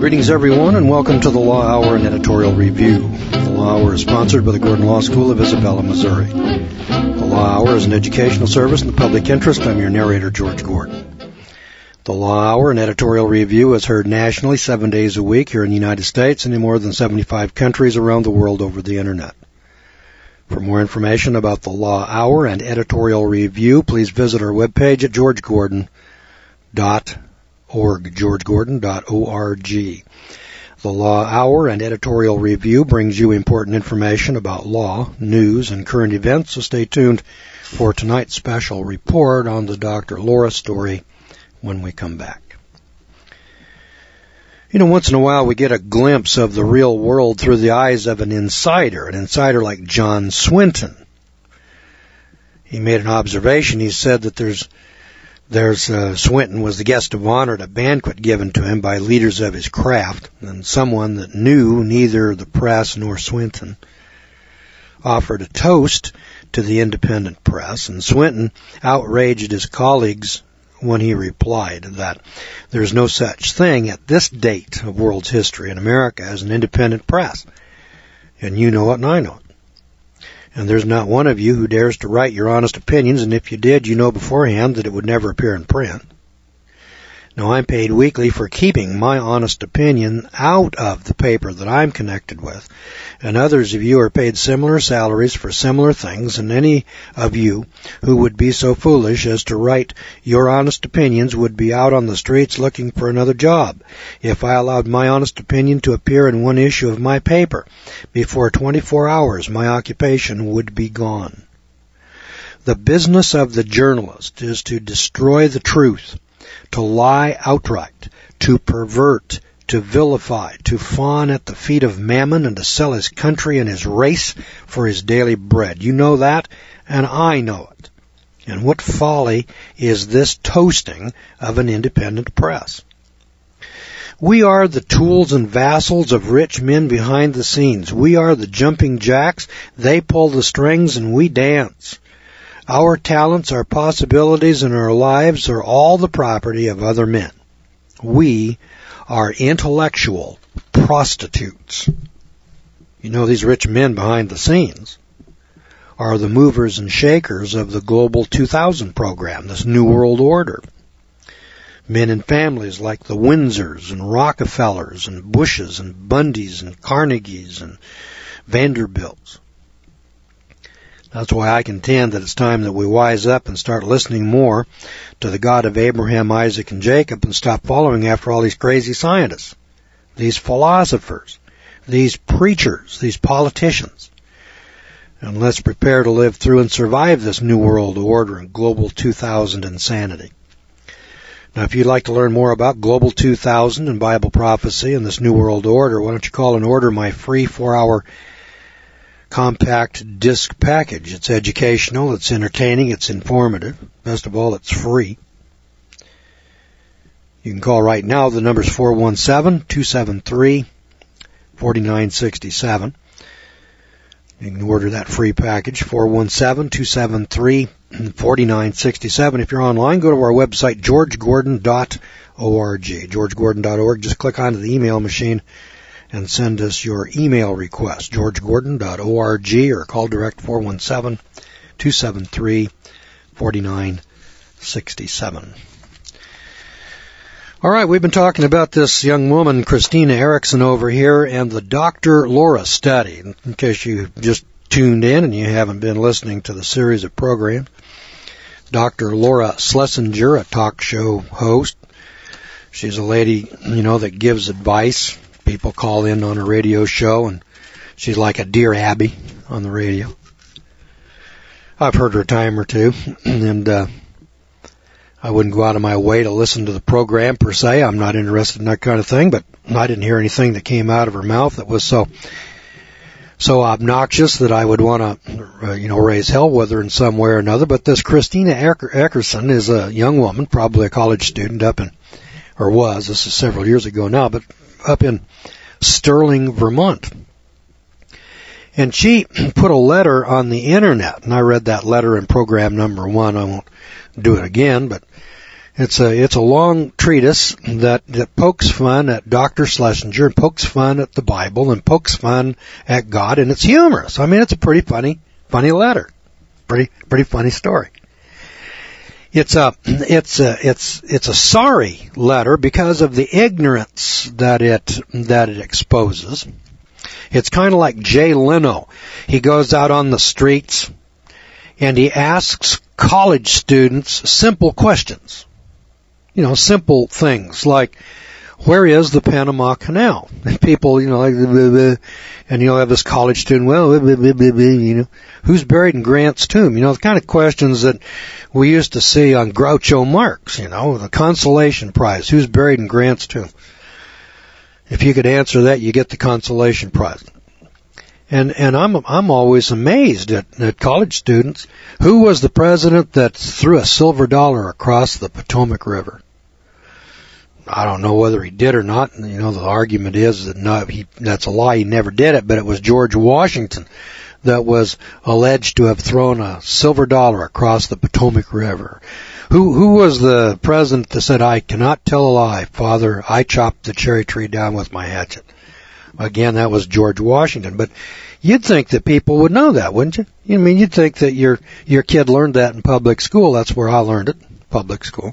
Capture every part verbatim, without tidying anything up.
Greetings, everyone, and welcome to the Law Hour and Editorial Review. The Law Hour is sponsored by the Gordon Law School of Isabella, Missouri. The Law Hour is an educational service in the public interest. I'm your narrator, George Gordon. The Law Hour and Editorial Review is heard nationally seven days a week here in the United States and in more than seventy-five countries around the world over the Internet. For more information about the Law Hour and Editorial Review, please visit our webpage at george gordon dot org, george gordon dot org. The Law Hour and Editorial Review brings you important information about law, news, and current events, so stay tuned for tonight's special report on the Doctor Laura story when we come back. You know, once in a while we get a glimpse of the real world through the eyes of an insider, an insider like John Swinton. He made an observation. He said that there's There's uh, Swinton was the guest of honor at a banquet given to him by leaders of his craft, and someone that knew neither the press nor Swinton offered a toast to the independent press, and Swinton outraged his colleagues when he replied that there's no such thing at this date of world's history in America as an independent press, and you know it and I know it. And there's not one of you who dares to write your honest opinions, and if you did, you know beforehand that it would never appear in print. Now, I'm paid weekly for keeping my honest opinion out of the paper that I'm connected with, and others of you are paid similar salaries for similar things, and any of you who would be so foolish as to write your honest opinions would be out on the streets looking for another job. If I allowed my honest opinion to appear in one issue of my paper, before twenty-four hours my occupation would be gone. The business of the journalist is to destroy the truth, to lie outright, to pervert, to vilify, to fawn at the feet of mammon, and to sell his country and his race for his daily bread. You know that, and I know it. And what folly is this toasting of an independent press? We are the tools and vassals of rich men behind the scenes. We are the jumping jacks. They pull the strings and we dance. Our talents, our possibilities, and our lives are all the property of other men. We are intellectual prostitutes. You know, these rich men behind the scenes are the movers and shakers of the Global two thousand program, this New World Order. Men and families like the Windsors and Rockefellers and Bushes and Bundys and Carnegies and Vanderbilts. That's why I contend that it's time that we wise up and start listening more to the God of Abraham, Isaac, and Jacob and stop following after all these crazy scientists, these philosophers, these preachers, these politicians. And let's prepare to live through and survive this New World Order and Global two thousand insanity. Now, if you'd like to learn more about Global two thousand and Bible prophecy and this New World Order, why don't you call and order my free four-hour compact disc package. It's educational, it's entertaining, it's informative. Best of all, it's free. You can call right now. The number's four one seven, two seven three, four nine six seven. You can order that free package, four one seven, two seven three, four nine six seven. If you're online, go to our website, george gordon dot org. george gordon dot org. Just click onto the email machine and send us your email request, george gordon dot org, or call direct four one seven, two seven three, four nine six seven. All right, we've been talking about this young woman, Christina Erickson, over here, and the Doctor Laura study. In case you just tuned in and you haven't been listening to the series of programs, Doctor Laura Schlesinger, a talk show host. She's a lady, you know, that gives advice. People call in on a radio show, and she's like a Dear Abby on the radio. I've heard her a time or two, and uh, I wouldn't go out of my way to listen to the program per se. I'm not interested in that kind of thing, but I didn't hear anything that came out of her mouth that was so so obnoxious that I would want to, uh, you know, raise hell with her in some way or another. But this Christina Eckerson is a young woman, probably a college student up in, or was, this is several years ago now, but up in Sterling, Vermont. And she put a letter on the internet, and I read that letter in program number one. I won't do it again, but It's a it's a long treatise that, that pokes fun at Doctor Schlesinger, and pokes fun at the Bible, and pokes fun at God, and it's humorous. I mean, it's a pretty funny funny letter, pretty pretty funny story. It's a it's a it's it's a sorry letter because of the ignorance that it that it exposes. It's kind of like Jay Leno. He goes out on the streets and he asks college students simple questions. You know, simple things like, where is the Panama Canal? And people, you know, like, blah, blah, and you'll have this college student, well, blah, blah, blah, blah, you know, who's buried in Grant's tomb? You know, the kind of questions that we used to see on Groucho Marx, you know, the consolation prize, who's buried in Grant's tomb? If you could answer that, you get the consolation prize. And, and I'm, I'm always amazed at, at college students. Who was the president that threw a silver dollar across the Potomac River? I don't know whether he did or not. You know, the argument is that no, he, that's a lie. He never did it, but it was George Washington that was alleged to have thrown a silver dollar across the Potomac River. Who, who was the president that said, I cannot tell a lie, Father, I chopped the cherry tree down with my hatchet? Again, that was George Washington. But you'd think that people would know that, wouldn't you? I mean, you'd think that your your kid learned that in public school. That's where I learned it, public school.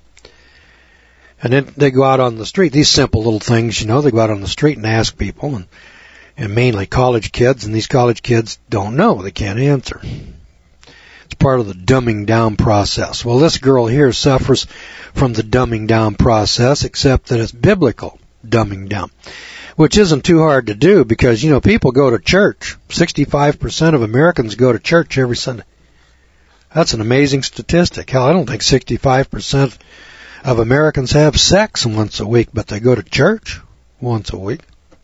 And then they go out on the street. These simple little things, you know, they go out on the street and ask people, and, and mainly college kids, and these college kids don't know. They can't answer. It's part of the dumbing down process. Well, this girl here suffers from the dumbing down process, except that it's biblical dumbing down, which isn't too hard to do because, you know, people go to church. sixty-five percent of Americans go to church every Sunday. That's an amazing statistic. Hell, I don't think sixty-five percent of Americans have sex once a week, but they go to church once a week.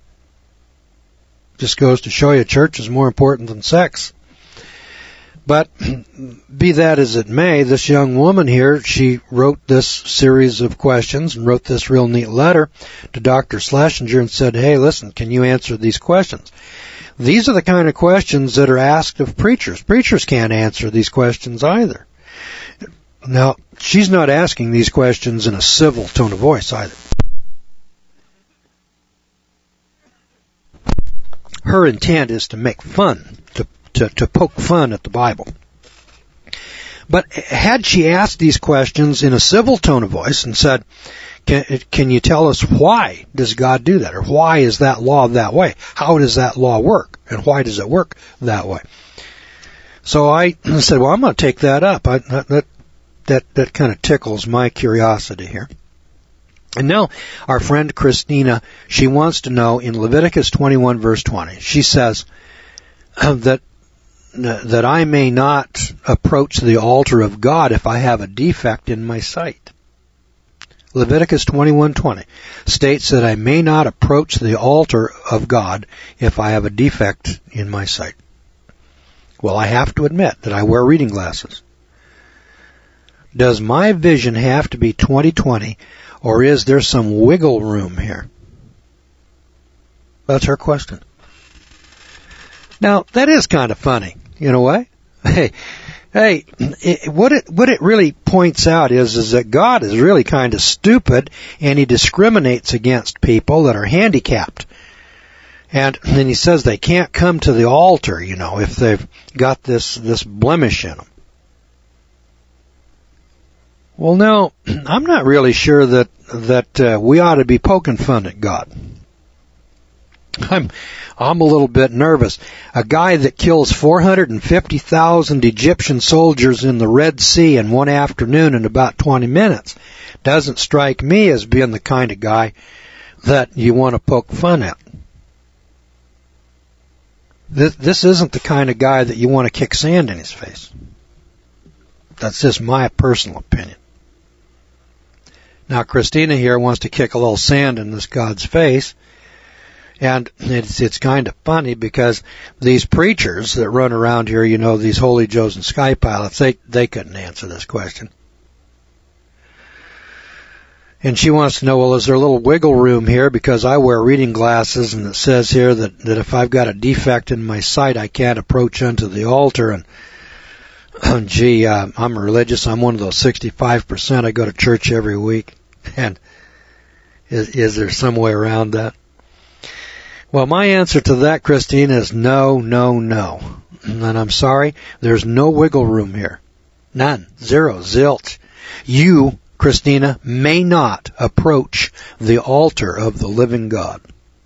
Just goes to show you church is more important than sex. But be that as it may, this young woman here, she wrote this series of questions and wrote this real neat letter to Doctor Schlesinger and said, hey, listen, can you answer these questions? These are the kind of questions that are asked of preachers. Preachers can't answer these questions either. Now, she's not asking these questions in a civil tone of voice either. Her intent is to make fun, to, to, to poke fun at the Bible. But had she asked these questions in a civil tone of voice and said, can, can you tell us why does God do that? Or why is that law that way? How does that law work? And why does it work that way? So I said, well, I'm going to take that up. I, that, that, that kind of tickles my curiosity here. And now our friend Christina, she wants to know in Leviticus twenty-one verse twenty, she says uh, that that I may not approach the altar of God if I have a defect in my sight. Leviticus twenty-one twenty states that I may not approach the altar of God if I have a defect in my sight. Well, I have to admit that I wear reading glasses. Does my vision have to be twenty twenty, or is there some wiggle room here? That's her question. Now, that is kind of funny, in a way. Hey, hey, it, what it what it really points out is is that God is really kind of stupid, and He discriminates against people that are handicapped. And then He says they can't come to the altar, you know, if they've got this this blemish in them. Well, now, I'm not really sure that that uh, we ought to be poking fun at God. I'm I'm a little bit nervous. A guy that kills four hundred fifty thousand Egyptian soldiers in the Red Sea in one afternoon in about twenty minutes doesn't strike me as being the kind of guy that you want to poke fun at. This, this isn't the kind of guy that you want to kick sand in his face. That's just my personal opinion. Now, Christina here wants to kick a little sand in this God's face. And it's it's kind of funny because these preachers that run around here, you know, these Holy Joes and Sky Pilots, they, they couldn't answer this question. And she wants to know, well, is there a little wiggle room here because I wear reading glasses and it says here that, that if I've got a defect in my sight, I can't approach unto the altar. And gee, uh, I'm religious. I'm one of those sixty-five percent. I go to church every week. And is, is there some way around that? Well, my answer to that, Christine, is no, no, no. And I'm sorry, there's no wiggle room here. None. Zero. Zilch. You, Christina, may not approach the altar of the living God.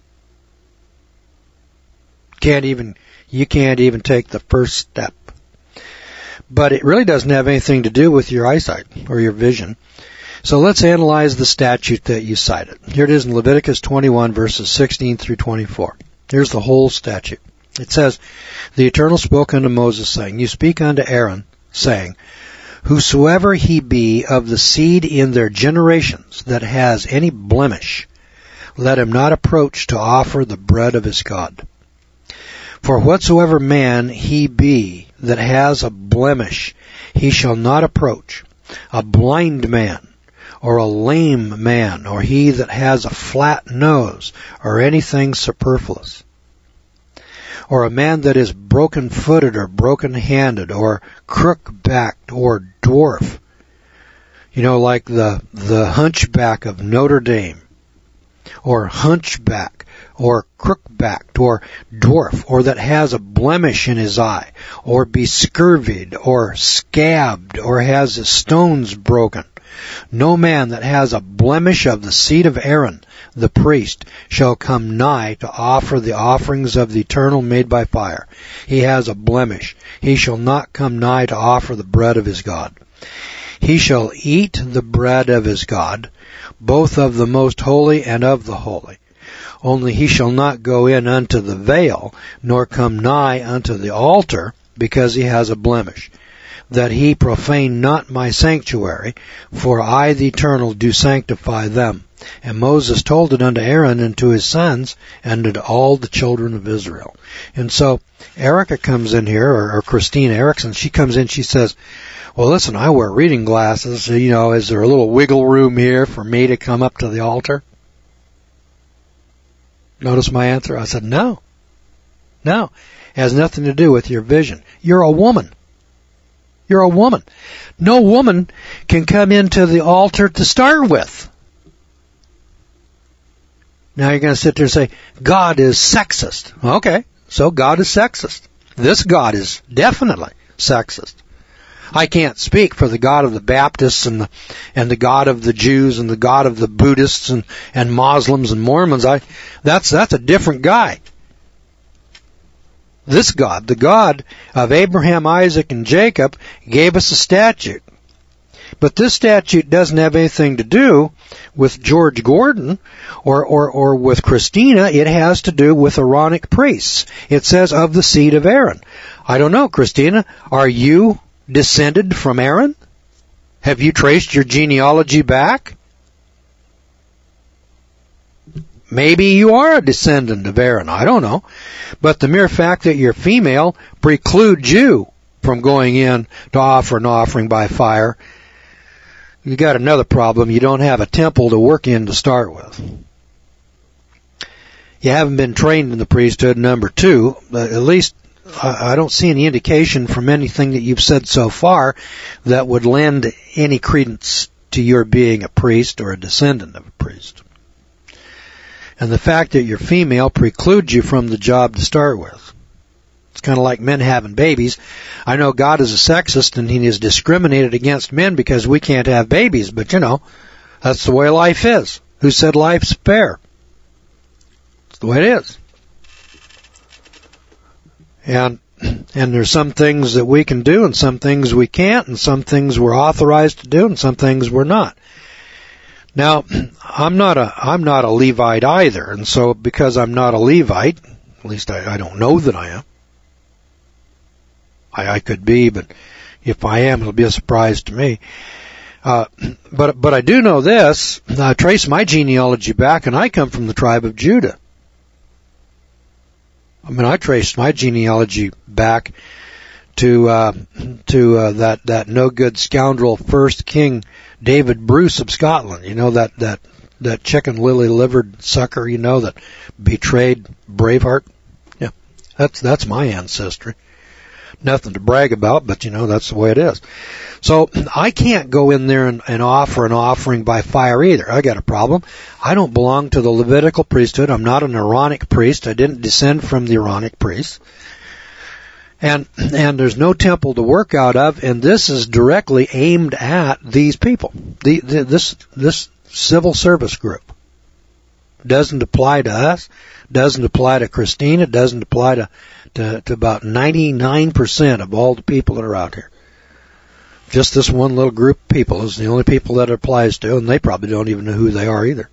Can't even, you can't even take the first step. But it really doesn't have anything to do with your eyesight or your vision. So let's analyze the statute that you cited. Here it is in Leviticus twenty-one, verses sixteen through twenty-four. Here's the whole statute. It says, "The Eternal spoke unto Moses, saying, You speak unto Aaron, saying, Whosoever he be of the seed in their generations that has any blemish, let him not approach to offer the bread of his God. For whatsoever man he be that has a blemish, he shall not approach, a blind man, or a lame man, or he that has a flat nose, or anything superfluous, or a man that is broken-footed or broken-handed, or crook-backed, or dwarf, you know, like the the hunchback of Notre Dame, or hunchback, or crook-backed, or dwarf, or that has a blemish in his eye, or be scurvied, or scabbed, or has his stones broken. No man that has a blemish of the seed of Aaron, the priest, shall come nigh to offer the offerings of the eternal made by fire. He has a blemish. He shall not come nigh to offer the bread of his God. He shall eat the bread of his God, both of the most holy and of the holy. Only he shall not go in unto the veil, nor come nigh unto the altar, because he has a blemish, that he profane not my sanctuary, for I the Eternal do sanctify them. And Moses told it unto Aaron and to his sons, and to all the children of Israel." And so Erica comes in here, or, or Christine Erickson, she comes in, she says, well, listen, I wear reading glasses, so, you know, is there a little wiggle room here for me to come up to the altar? Notice my answer? I said, no. No. It has nothing to do with your vision. You're a woman. You're a woman. No woman can come into the altar to start with. Now you're going to sit there and say, God is sexist. Okay, so God is sexist. This God is definitely sexist. I can't speak for the God of the Baptists and the and the God of the Jews and the God of the Buddhists and, and Muslims and Mormons. I that's that's a different guy. This God, the God of Abraham, Isaac, and Jacob, gave us a statute. But this statute doesn't have anything to do with George Gordon or, or, or with Christina. It has to do with Aaronic priests. It says of the seed of Aaron. I don't know, Christina, are you descended from Aaron? Have you traced your genealogy back? Maybe you are a descendant of Aaron. I don't know. But the mere fact that you're female precludes you from going in to offer an offering by fire. You got another problem. You don't have a temple to work in to start with. You haven't been trained in the priesthood, number two. At least I don't see any indication from anything that you've said so far that would lend any credence to your being a priest or a descendant of a priest. And the fact that you're female precludes you from the job to start with. It's kind of like men having babies. I know God is a sexist and he is discriminated against men because we can't have babies, but you know, that's the way life is. Who said life's fair? It's the way it is. And and there's some things that we can do and some things we can't, and some things we're authorized to do and some things we're not. Now, I'm not a I'm not a Levite either, and so because I'm not a Levite, at least I, I don't know that I am. I, I could be, but if I am, it'll be a surprise to me. Uh, but but I do know this. I trace my genealogy back, and I come from the tribe of Judah. I mean, I traced my genealogy back to uh, to uh, that that no good scoundrel first king David Bruce of Scotland. You know, that that that chicken lily livered sucker. You know, that betrayed Braveheart. Yeah, that's that's my ancestry. nothing to brag about, but you know, that's the way it is. So I can't go in there and, and offer an offering by fire either. I got a problem. I don't belong to the Levitical priesthood. I'm not an Aaronic priest. I didn't descend from the Aaronic priests. And, and there's no temple to work out of, and this is directly aimed at these people. The, the, this, this civil service group. Doesn't apply to us, doesn't apply to Christina, doesn't apply to, to, to about ninety-nine percent of all the people that are out here. Just this one little group of people is the only people that it applies to, and they probably don't even know who they are either.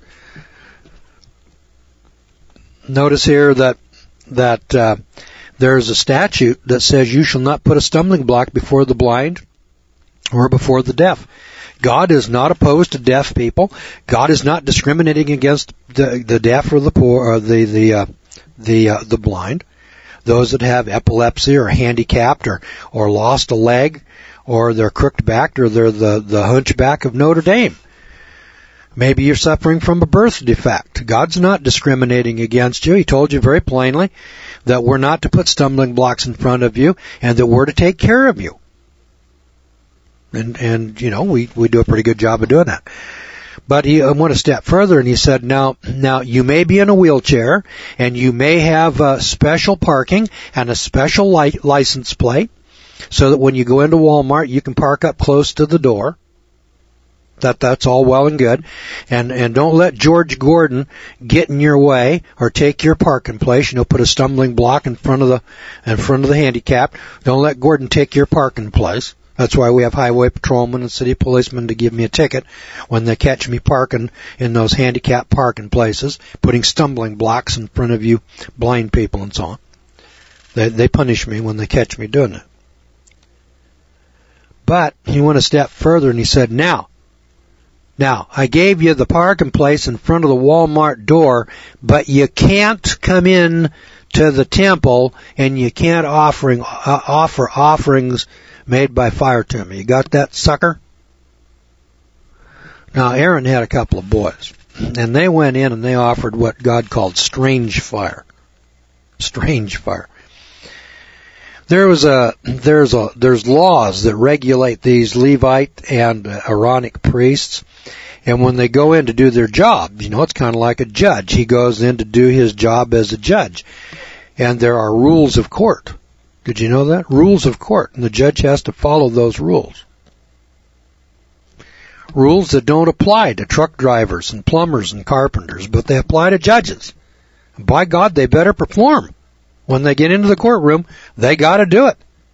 Notice here that, that, uh, there's a statute that says you shall not put a stumbling block before the blind or before the deaf. God is not opposed to deaf people. God is not discriminating against the, the deaf or the poor or the the uh, the uh, the blind, those that have epilepsy or handicapped or or lost a leg or they're crooked backed or they're the the hunchback of Notre Dame. Maybe you're suffering from a birth defect. God's not discriminating against you. He told you very plainly that we're not to put stumbling blocks in front of you and that we're to take care of you. And, and, you know, we, we do a pretty good job of doing that. But he went a step further and he said, now, now you may be in a wheelchair and you may have uh, special parking and a special li- license plate so that when you go into Walmart, you can park up close to the door. That, that's all well and good. And, and don't let George Gordon get in your way or take your parking place. You know, put a stumbling block in front of the, in front of the handicapped. Don't let Gordon take your parking place. That's why we have highway patrolmen and city policemen to give me a ticket when they catch me parking in those handicapped parking places, putting stumbling blocks in front of you blind people and so on. They, they punish me when they catch me doing it. But he went a step further and he said, now, Now, I gave you the parking place in front of the Walmart door, but you can't come in to the temple and you can't offering, uh, offer offerings made by fire to me. You got that, sucker? Now, Aaron had a couple of boys, and they went in and they offered what God called strange fire. Strange fire. There was a, there's a, there's laws that regulate these Levite and uh, Aaronic priests. And when they go in to do their job, you know, it's kind of like a judge. He goes in to do his job as a judge. And there are rules of court. Did you know that? Rules of court. And the judge has to follow those rules. Rules that don't apply to truck drivers and plumbers and carpenters, but they apply to judges. And by God, they better perform. When they get into the courtroom, they got to do it.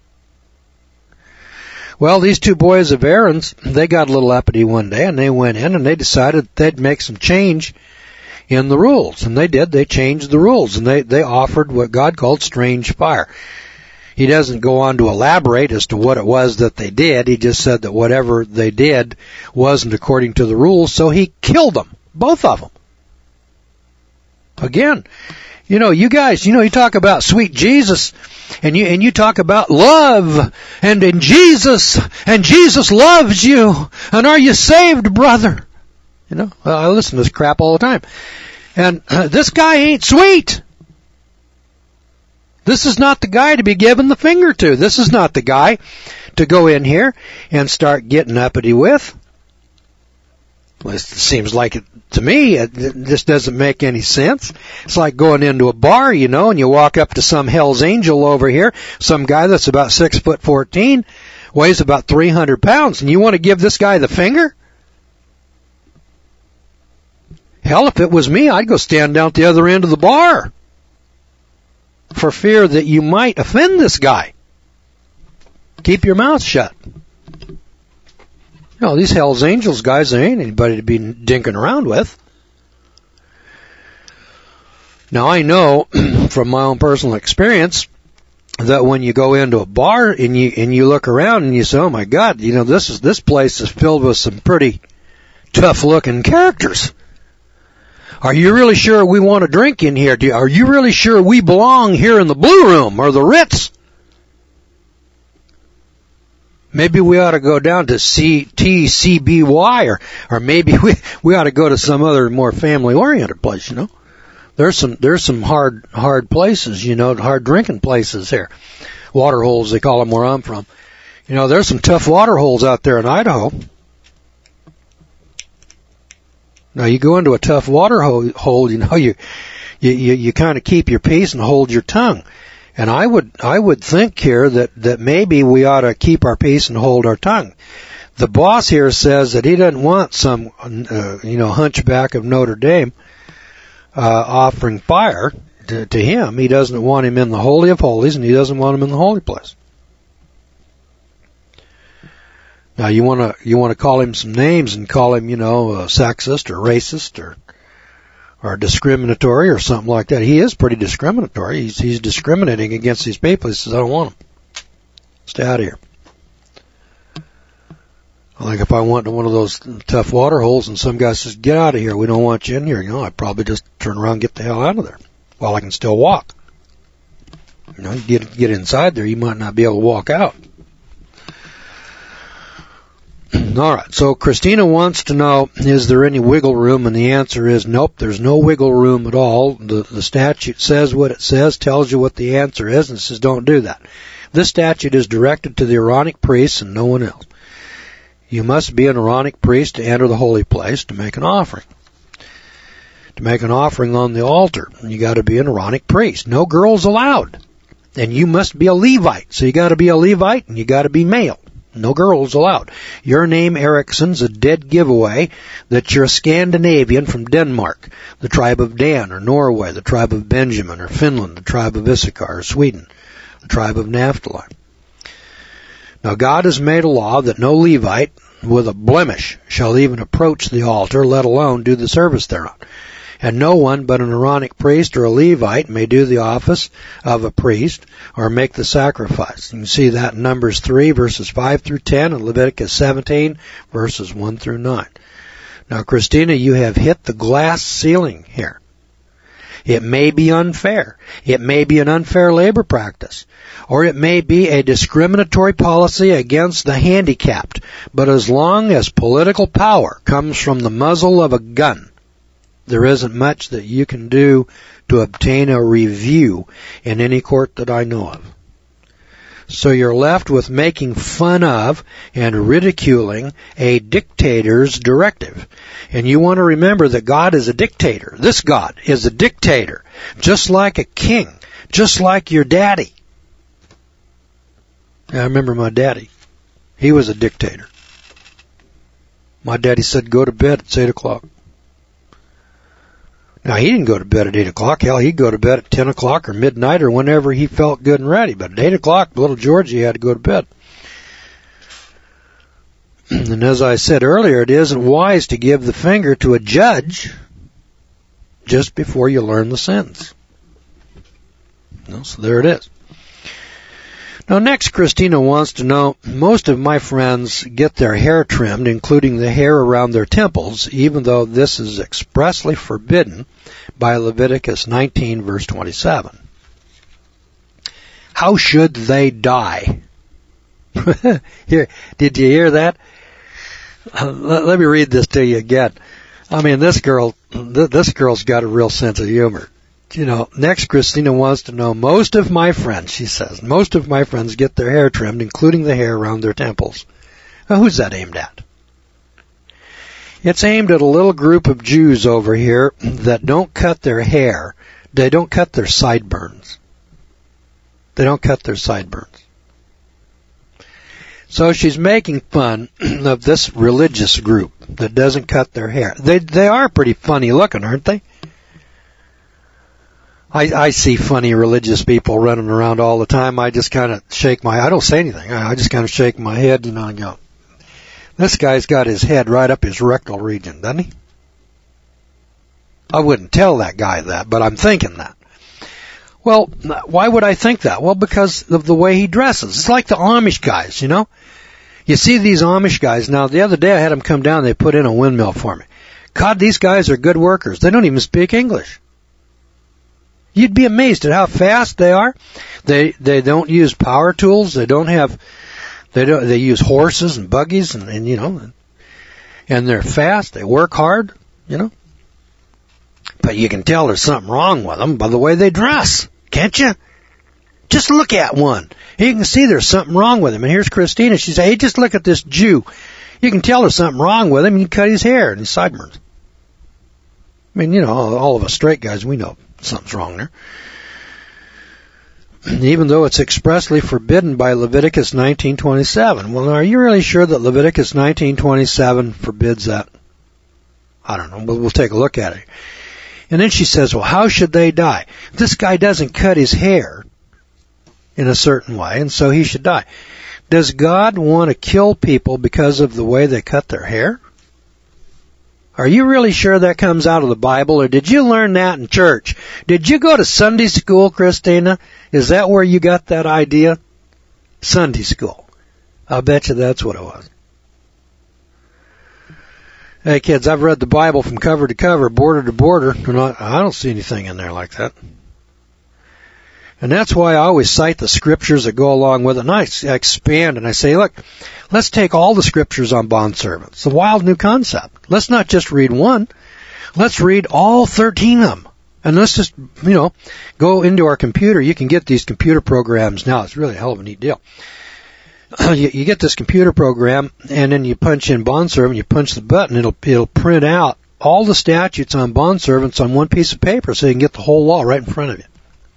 Well, these two boys of Aaron's, they got a little uppity one day, and they went in and they decided they'd make some change in the rules. And they did. They changed the rules, and they, they offered what God called strange fire. He doesn't go on to elaborate as to what it was that they did. He just said that whatever they did wasn't according to the rules, so he killed them, both of them. Again, you know, you guys, you know, you talk about sweet Jesus, and you and you talk about love, and in Jesus, and Jesus loves you, and are you saved, brother? You know, well, I listen to this crap all the time. And uh, this guy ain't sweet. This is not the guy to be given the finger to. This is not the guy to go in here and start getting uppity with. Well, it seems like it, to me, it, it just doesn't make any sense. It's like going into a bar, you know, and you walk up to some Hell's Angel over here, some guy that's about six foot fourteen, weighs about three hundred pounds, and you want to give this guy the finger? Hell, if it was me, I'd go stand down at the other end of the bar for fear that you might offend this guy. Keep your mouth shut. You know, these Hell's Angels guys, there ain't anybody to be dinking around with. Now, I know from my own personal experience that when you go into a bar and you and you look around and you say, "Oh my God, you know, this is this place is filled with some pretty tough-looking characters. Are you really sure we want to drink in here? Do you, are you really sure we belong here in the Blue Room or the Ritz? Maybe we ought to go down to C T C B Y, or or maybe we we ought to go to some other more family-oriented place, you know. There's some there's some hard hard places, you know, hard drinking places here. water holes, they call them where I'm from. You know, there's some tough water holes out there in Idaho. Now, you go into a tough water ho- hole, you know, you, you, you, you kind of keep your peace and hold your tongue. And I would, I would think here that, that maybe we ought to keep our peace and hold our tongue. The boss here says that he doesn't want some, uh, you know, hunchback of Notre Dame, uh, offering fire to, to him. He doesn't want him in the Holy of Holies, and he doesn't want him in the holy place. Now, you want to, you want to call him some names and call him, you know, uh, sexist or racist or, or discriminatory or something like that. He is pretty discriminatory. He's, he's discriminating against these people. He says, I don't want them. Stay out of here. Like if I went to one of those tough water holes and some guy says, get out of here, we don't want you in here, you know, I'd probably just turn around and get the hell out of there while I can still walk. You know, you get, get inside there, you might not be able to walk out. All right, so Christina wants to know, is there any wiggle room? And the answer is nope, there's no wiggle room at all. The, the statute says what it says, tells you what the answer is, and says don't do that. This statute is directed to the Aaronic priests and no one else. You must be an Aaronic priest to enter the holy place to make an offering. To make an offering on the altar, you got to be an Aaronic priest. No girls allowed. And you must be a Levite. So you got to be a Levite and you got to be male. No girls allowed. Your name, Ericsson's a dead giveaway that you're a Scandinavian from Denmark, the tribe of Dan, or Norway, the tribe of Benjamin, or Finland, the tribe of Issachar, or Sweden, the tribe of Naphtali. Now God has made a law that no Levite with a blemish shall even approach the altar, let alone do the service thereon. And no one but an Aaronic priest or a Levite may do the office of a priest or make the sacrifice. You can see that in Numbers three, verses five through ten, and Leviticus seventeen, verses one through nine. Now, Christina, you have hit the glass ceiling here. It may be unfair. It may be an unfair labor practice. Or it may be a discriminatory policy against the handicapped. But as long as political power comes from the muzzle of a gun, there isn't much that you can do to obtain a review in any court that I know of. So you're left with making fun of and ridiculing a dictator's directive. And you want to remember that God is a dictator. This God is a dictator, just like a king, just like your daddy. I remember my daddy. He was a dictator. My daddy said, go to bed at eight o'clock. Now, he didn't go to bed at eight o'clock. Hell, he'd go to bed at ten o'clock or midnight or whenever he felt good and ready. But at eight o'clock, little Georgie had to go to bed. And as I said earlier, it isn't wise to give the finger to a judge just before you learn the sentence. No, so there it is. Now, next, Christina wants to know, most of my friends get their hair trimmed, including the hair around their temples, even though this is expressly forbidden by Leviticus nineteen, verse twenty-seven. How should they die? Here, did you hear that? Uh, let, let me read this to you again. I mean, this girl, th- this girl's got a real sense of humor. You know, next, Christina wants to know, most of my friends, she says, most of my friends get their hair trimmed, including the hair around their temples. Now, who's that aimed at? It's aimed at a little group of Jews over here that don't cut their hair. They don't cut their sideburns. They don't cut their sideburns. So she's making fun of this religious group that doesn't cut their hair. They they are pretty funny looking, aren't they? I, I see funny religious people running around all the time. I just kind of shake my, I don't say anything. I, I just kind of shake my head, you know, and go, this guy's got his head right up his rectal region, doesn't he? I wouldn't tell that guy that, but I'm thinking that. Well, why would I think that? Well, because of the way he dresses. It's like the Amish guys, you know? You see these Amish guys. Now, the other day I had them come down, they put in a windmill for me. God, these guys are good workers. They don't even speak English. You'd be amazed at how fast they are. They they don't use power tools. They don't have they don't they use horses and buggies and, and you know and they're fast. They work hard, you know. But you can tell there's something wrong with them by the way they dress, can't you? just look at one. You can see there's something wrong with him. And here's Christina. She said, hey, just look at this Jew. You can tell there's something wrong with him. You cut his hair and his sideburns. I mean, you know, all of us straight guys, we know something's wrong there. Even though it's expressly forbidden by Leviticus nineteen twenty-seven. Well, are you really sure that Leviticus nineteen twenty-seven forbids that? I don't know. We'll, we'll take a look at it. And then she says, well, how should they die? This guy doesn't cut his hair in a certain way, and so he should die. Does God want to kill people because of the way they cut their hair? Are you really sure that comes out of the Bible, or did you learn that in church? Did you go to Sunday school, Christina? Is that where you got that idea? Sunday school. I'll bet you that's what it was. Hey kids, I've read the Bible from cover to cover, border to border, and I don't see anything in there like that. And that's why I always cite the scriptures that go along with it. And I expand and I say, look, let's take all the scriptures on bondservants. It's a wild new concept. Let's not just read one. Let's read all thirteen of them. And let's just, you know, go into our computer. You can get these computer programs now. It's really a hell of a neat deal. You, you get this computer program, and then you punch in bondservant, you punch the button, it'll it'll print out all the statutes on bondservants on one piece of paper so you can get the whole law right in front of you.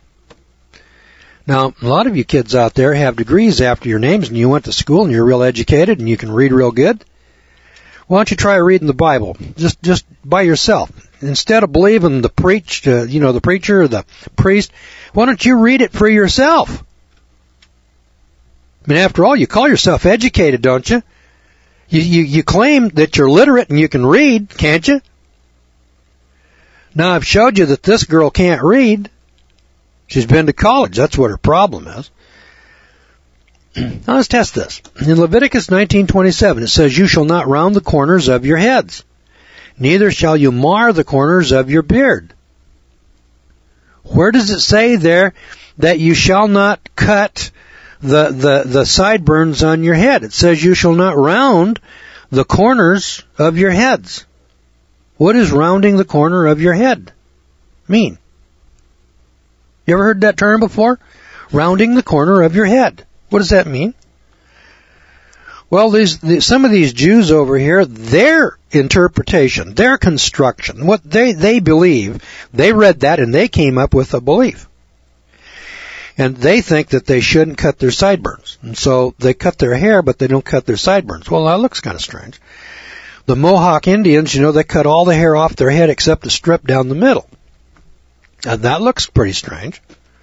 Now, a lot of you kids out there have degrees after your names, and you went to school, and you're real educated, and you can read real good. Why don't you try reading the Bible, just just by yourself? Instead of believing the preach, uh, you know, the preacher or the priest, why don't you read it for yourself? I mean, after all, you call yourself educated, don't you? You, you, you claim that you're literate and you can read, can't you? Now, I've showed you that this girl can't read. She's been to college. That's what her problem is. Now, let's test this. In Leviticus nineteen twenty-seven, it says, you shall not round the corners of your heads, neither shall you mar the corners of your beard. Where does it say there that you shall not cut the, the, the sideburns on your head? It says you shall not round the corners of your heads. What does rounding the corner of your head mean? You ever heard that term before? Rounding the corner of your head. What does that mean? Well, these, the, some of these Jews over here, their interpretation, their construction, what they, they believe, they read that and they came up with a belief. And they think that they shouldn't cut their sideburns. And so they cut their hair, but they don't cut their sideburns. Well, that looks kind of strange. The Mohawk Indians, you know, they cut all the hair off their head except a strip down the middle. And that looks pretty strange.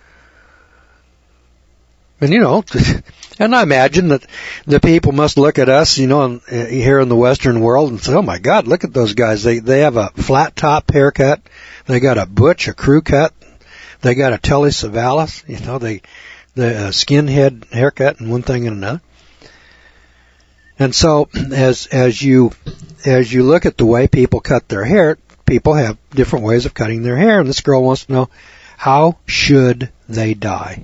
And, you know, and I imagine that the people must look at us, you know, here in the Western world and say, oh, my God, look at those guys. They they have a flat-top haircut. They got a butch, a crew cut. They got a Telly Savalas, you know, they the uh, skinhead haircut and one thing and another. And so as as you as you look at the way people cut their hair, people have different ways of cutting their hair, and this girl wants to know, how should they die?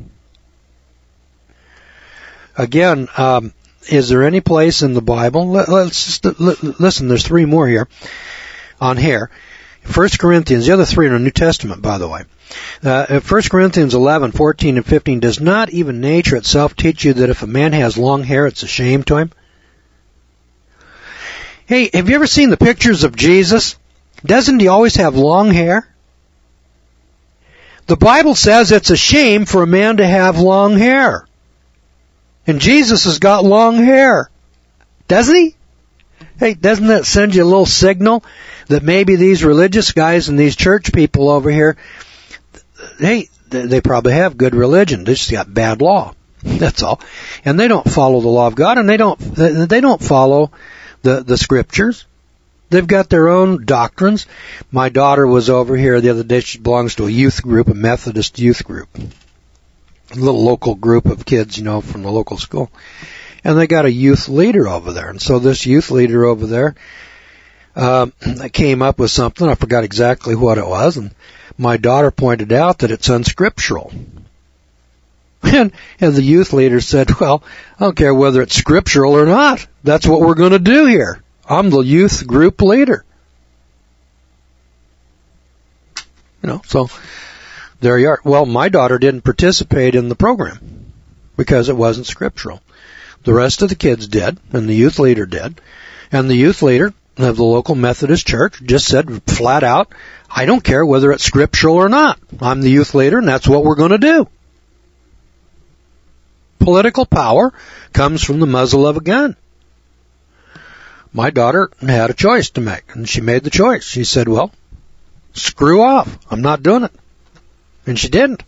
Again, um, is there any place in the Bible? Let, let's just listen. There's three more here on hair. First Corinthians, the other three are in the New Testament, by the way. Uh, First Corinthians eleven, fourteen, and fifteen. Does not even nature itself teach you that if a man has long hair, it's a shame to him? Hey, have you ever seen the pictures of Jesus? Doesn't he always have long hair? The Bible says it's a shame for a man to have long hair. And Jesus has got long hair. Doesn't he? Hey, doesn't that send you a little signal that maybe these religious guys and these church people over here, hey, they probably have good religion. They just got bad law. That's all. And they don't follow the law of God, and they don't, they don't follow the, the scriptures. They've got their own doctrines. My daughter was over here the other day. She belongs to a youth group, a Methodist youth group. A little local group of kids, you know, from the local school. And they got a youth leader over there. And so this youth leader over there um, came up with something. I forgot exactly what it was. And my daughter pointed out that it's unscriptural. And, and the youth leader said, well, I don't care whether it's scriptural or not. That's what we're going to do here. I'm the youth group leader. You know, so There you are. Well, my daughter didn't participate in the program because it wasn't scriptural. The rest of the kids did, and the youth leader did. And the youth leader of the local Methodist church just said flat out, I don't care whether it's scriptural or not. I'm the youth leader, and that's what we're going to do. Political power comes from the muzzle of a gun. My daughter had a choice to make, and she made the choice. She said, well, screw off. I'm not doing it. And she didn't.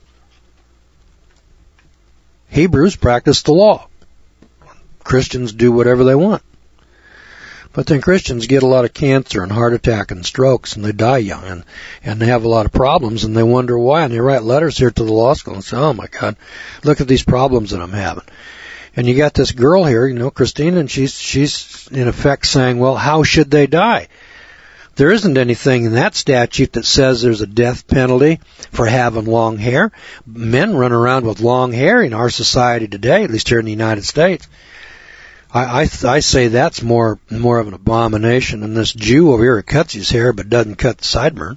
Hebrews practice the law. Christians do whatever they want. But then Christians get a lot of cancer and heart attack and strokes, and they die young, and, and they have a lot of problems, and they wonder why, and they write letters here to the law school and say, oh my God, look at these problems that I'm having. And you got this girl here, you know, Christine, and she's, she's in effect saying, well, how should they die? There isn't anything in that statute that says there's a death penalty for having long hair. Men run around with long hair in our society today, at least here in the United States. I, I, I say that's more, more of an abomination than this Jew over here who cuts his hair but doesn't cut the sideburns.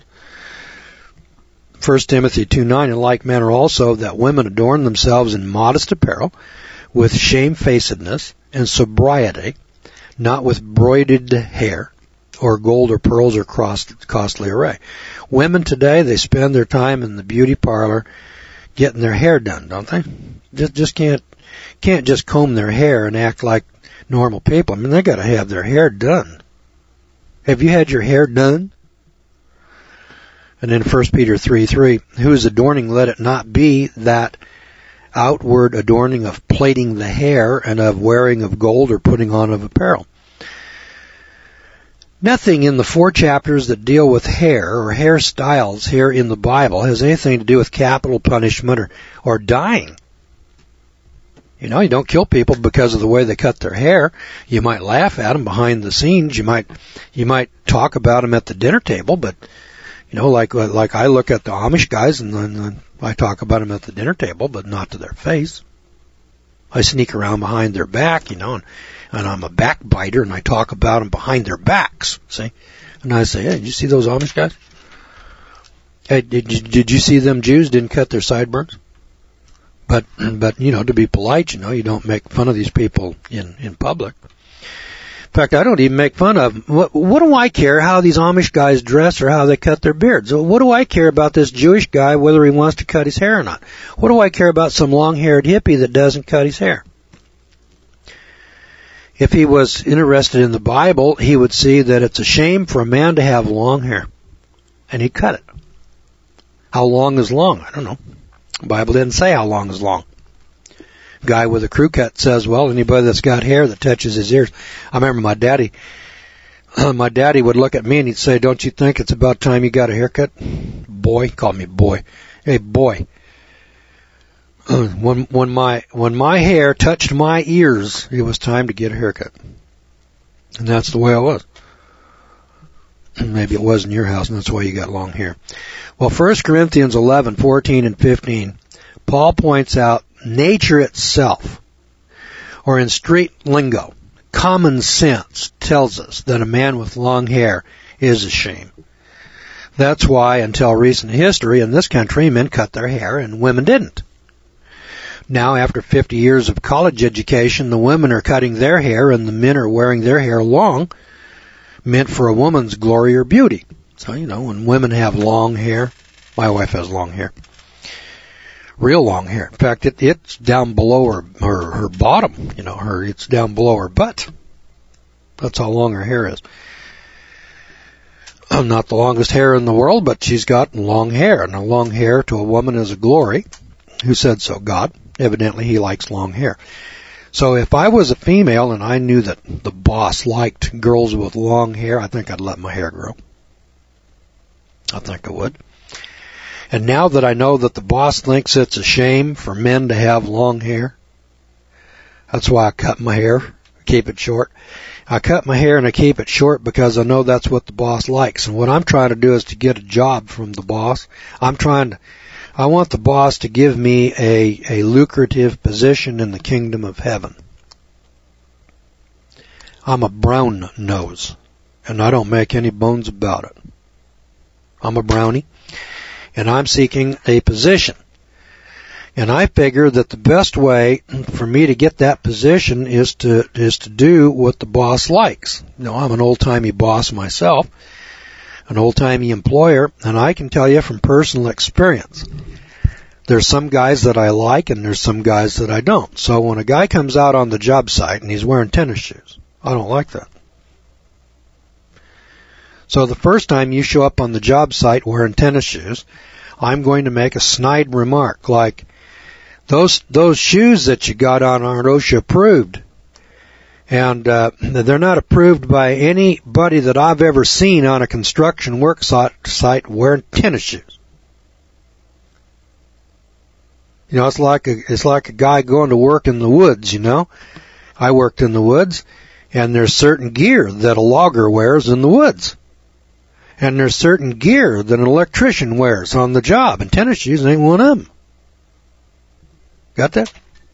First Timothy two nine, in like manner also that women adorn themselves in modest apparel, with shamefacedness and sobriety, not with broided hair, or gold or pearls or costly array. Women today, they spend their time in the beauty parlor getting their hair done, don't they? Just, just can't, can't just comb their hair and act like normal people. I mean, they gotta have their hair done. Have you had your hair done? And then First Peter three three, who is adorning, let it not be that outward adorning of plaiting the hair and of wearing of gold or putting on of apparel. Nothing in the four chapters that deal with hair or hairstyles here in the Bible has anything to do with capital punishment or, or dying. You know, you don't kill people because of the way they cut their hair. You might laugh at them behind the scenes. You might, you might talk about them at the dinner table, but, you know, like, like I look at the Amish guys and then I talk about them at the dinner table, but not to their face. I sneak around behind their back, you know, and, and I'm a backbiter, and I talk about them behind their backs, see? And I say, hey, did you see those Amish guys? Hey, did you, did you see them Jews didn't cut their sideburns? But, but, you know, to be polite, you know, you don't make fun of these people in, in public. In fact, I don't even make fun of them. What, what do I care how these Amish guys dress or how they cut their beards? What do I care about this Jewish guy, whether he wants to cut his hair or not? What do I care about some long-haired hippie that doesn't cut his hair? If he was interested in the Bible, he would see that it's a shame for a man to have long hair. And he'd cut it. How long is long? I don't know. The Bible didn't say how long is long. Guy with a crew cut says, well, anybody that's got hair that touches his ears. I remember my daddy, uh, my daddy would look at me and he'd say, don't you think it's about time you got a haircut? Boy, call me boy. Hey, boy. Uh, when, when my, when my hair touched my ears, it was time to get a haircut. And that's the way it was. Maybe it was in your house and that's why you got long hair. Well, First Corinthians eleven, fourteen and fifteen, Paul points out nature itself, or in street lingo, common sense tells us that a man with long hair is a shame. That's why, until recent history in this country, men cut their hair and women didn't. Now, after fifty years of college education, the women are cutting their hair and the men are wearing their hair long, meant for a woman's glory or beauty. So, you know, when women have long hair, my wife has long hair. Real long hair. In fact, it, it's down below her, her, her bottom, you know, her, it's down below her butt. That's how long her hair is. Uh, not the longest hair in the world, but she's got long hair. And a long hair to a woman is a glory. Who said so? God. Evidently, he likes long hair. So if I was a female and I knew that the boss liked girls with long hair, I think I'd let my hair grow. I think I would. And now that I know that the boss thinks it's a shame for men to have long hair, that's why I cut my hair, keep it short. I cut my hair and I keep it short because I know that's what the boss likes. And what I'm trying to do is to get a job from the boss. I'm trying to, I want the boss to give me a, a lucrative position in the kingdom of heaven. I'm a brown nose, and I don't make any bones about it. I'm a brownie. and I'm seeking a position. And I figure that the best way for me to get that position is to is to do what the boss likes. You know, I'm an old-timey boss myself, an old-timey employer, and I can tell you from personal experience, there's some guys that I like and there's some guys that I don't. So when a guy comes out on the job site and he's wearing tennis shoes, I don't like that. So the first time you show up on the job site wearing tennis shoes, I'm going to make a snide remark like, Those those shoes that you got on aren't OSHA approved, and uh, they're not approved by anybody that I've ever seen on a construction work site wearing tennis shoes. You know, it's like a it's like a guy going to work in the woods. You know, I worked in the woods, and there's certain gear that a logger wears in the woods, and there's certain gear that an electrician wears on the job, and tennis shoes ain't one of them. Got that?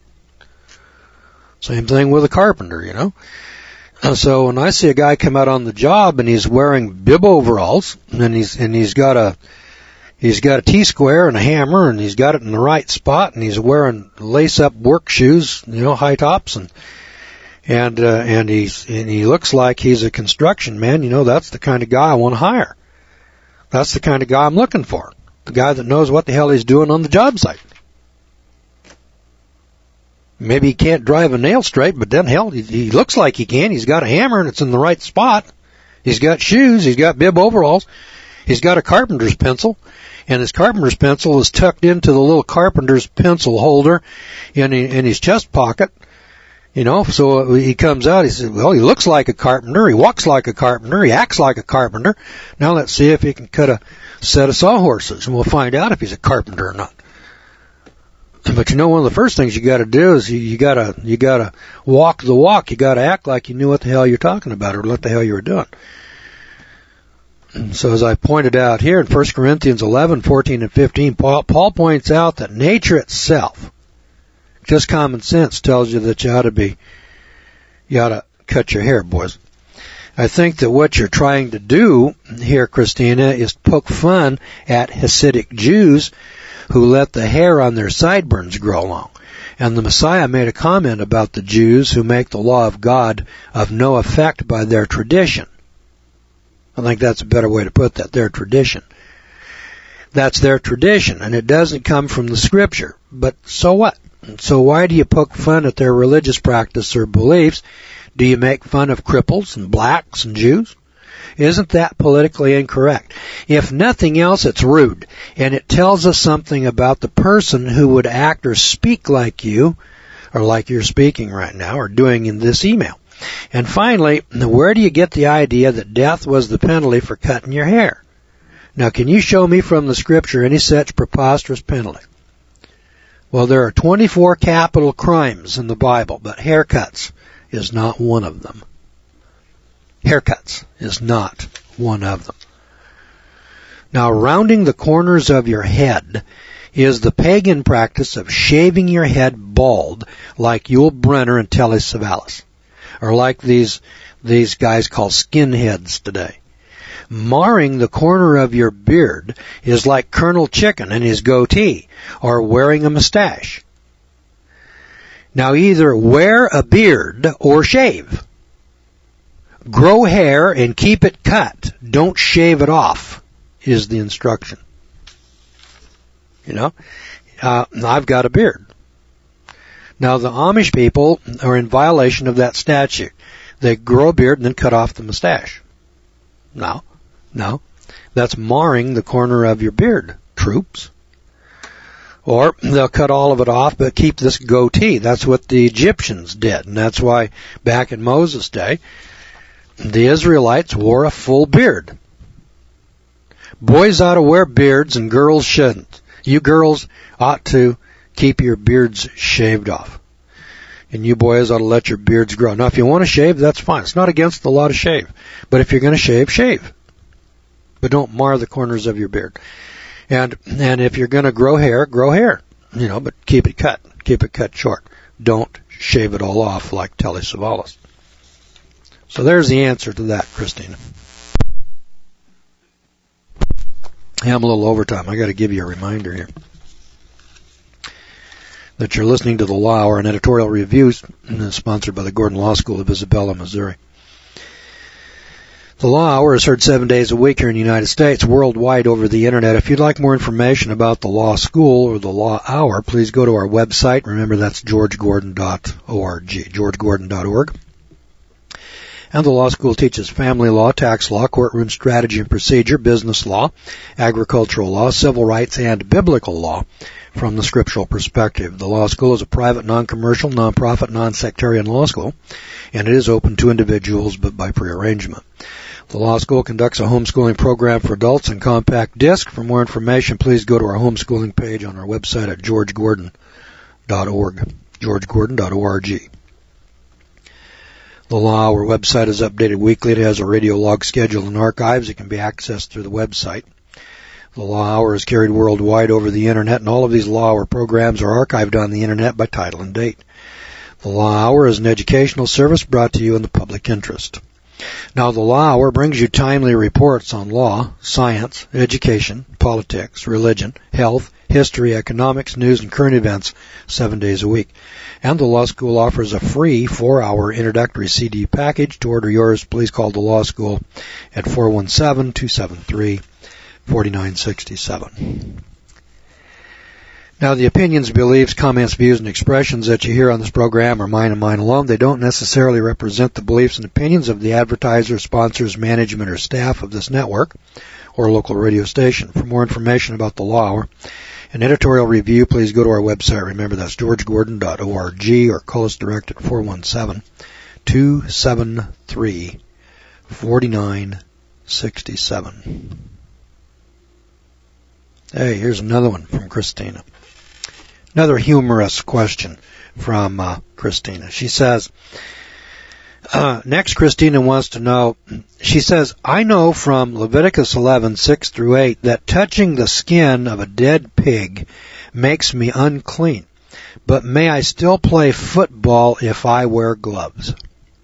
Same thing with a carpenter, you know. And so when I see a guy come out on the job and he's wearing bib overalls and he's and he's got a he's got a T-square and a hammer and he's got it in the right spot and he's wearing lace-up work shoes, you know, high tops and and uh, and he's and he looks like he's a construction man, you know, that's the kind of guy I want to hire. That's the kind of guy I'm looking for. The guy that knows what the hell he's doing on the job site. Maybe he can't drive a nail straight, but then hell, he, he looks like he can. He's got a hammer and it's in the right spot. He's got shoes. He's got bib overalls. He's got a carpenter's pencil, and his carpenter's pencil is tucked into the little carpenter's pencil holder in, in his chest pocket. You know, so he comes out, he says, well, he looks like a carpenter. He walks like a carpenter. He acts like a carpenter. Now let's see if he can cut a set of sawhorses, and we'll find out if he's a carpenter or not. But you know, one of the first things you got to do is you, you got to you got to walk the walk. You got to act like you knew what the hell you're talking about or what the hell you were doing. And so, as I pointed out here in First Corinthians eleven, fourteen, and fifteen, Paul, Paul points out that nature itself, just common sense, tells you that you ought to be you ought to cut your hair, boys. I think that what you're trying to do here, Christina, is poke fun at Hasidic Jews who let the hair on their sideburns grow long. And the Messiah made a comment about the Jews who make the law of God of no effect by their tradition. I think that's a better way to put that, their tradition. That's their tradition, and it doesn't come from the Scripture. But so what? So why do you poke fun at their religious practice or beliefs? Do you make fun of cripples and blacks and Jews? Isn't that politically incorrect? If nothing else, it's rude, and it tells us something about the person who would act or speak like you, or like you're speaking right now, or doing in this email. And finally, where do you get the idea that death was the penalty for cutting your hair? Now, can you show me from the Scripture any such preposterous penalty? Well, there are twenty-four capital crimes in the Bible, but haircuts is not one of them. Haircuts is not one of them. Now, rounding the corners of your head is the pagan practice of shaving your head bald like Yul Brynner and Telly Savalas, or like these these guys called skinheads today. Marring the corner of your beard is like Colonel Chicken and his goatee, or wearing a mustache. Now, either wear a beard or shave. Grow hair and keep it cut. Don't shave it off, is the instruction. You know, uh, I've got a beard. Now, the Amish people are in violation of that statute. They grow a beard and then cut off the mustache. No, no. That's marring the corner of your beard, troops. Or they'll cut all of it off but keep this goatee. That's what the Egyptians did. And that's why back in Moses' day, the Israelites wore a full beard. Boys ought to wear beards and girls shouldn't. You girls ought to keep your beards shaved off. And you boys ought to let your beards grow. Now, if you want to shave, that's fine. It's not against the law to shave. But if you're going to shave, shave. But don't mar the corners of your beard. And and if you're going to grow hair, grow hair. You know, but keep it cut. Keep it cut short. Don't shave it all off like Telly Savalas. So there's the answer to that, Christina. Hey, I'm a little overtime. I got to give you a reminder here that you're listening to the Law Hour, an editorial review sponsored by the Gordon Law School of Isabella, Missouri. The Law Hour is heard seven days a week here in the United States, worldwide over the Internet. If you'd like more information about the Law School or the Law Hour, please go to our website. Remember, that's george gordon dot org, george gordon dot org. And the Law School teaches family law, tax law, courtroom strategy and procedure, business law, agricultural law, civil rights, and biblical law from the scriptural perspective. The Law School is a private, non-commercial, non-profit, non-sectarian law school, and it is open to individuals but by prearrangement. The Law School conducts a homeschooling program for adults in compact disc. For more information, please go to our homeschooling page on our website at george gordon dot org, george gordon dot org. The Law Hour website is updated weekly. It has a radio log schedule and archives. It can be accessed through the website. The Law Hour is carried worldwide over the Internet, and all of these Law Hour programs are archived on the Internet by title and date. The Law Hour is an educational service brought to you in the public interest. Now, the Law Hour brings you timely reports on law, science, education, politics, religion, health, history, economics, news, and current events seven days a week. And the Law School offers a free four-hour introductory C D package. To order yours, please call the Law School at four one seven, two seven three, four nine six seven. Now, the opinions, beliefs, comments, views, and expressions that you hear on this program are mine and mine alone. They don't necessarily represent the beliefs and opinions of the advertisers, sponsors, management, or staff of this network or local radio station. For more information about the Law Hour, an editorial review, please go to our website. Remember, that's george gordon dot org, or call us direct at four one seven, two seven three, four nine six seven. Hey, here's another one from Christina. Another humorous question from uh, Christina. She says, uh, next Christina wants to know, she says, I know from Leviticus eleven, six through eight, that touching the skin of a dead pig makes me unclean. But may I still play football if I wear gloves?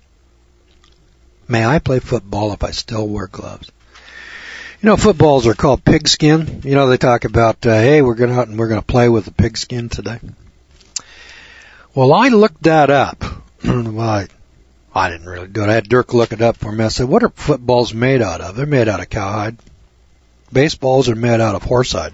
May I play football if I still wear gloves? You know, footballs are called pigskin. You know, they talk about, uh, hey, we're going out and we're going to play with the pigskin today. Well, I looked that up. well, I, I didn't really do it. I had Dirk look it up for me. I said, what are footballs made out of? They're made out of cowhide. Baseballs are made out of horsehide.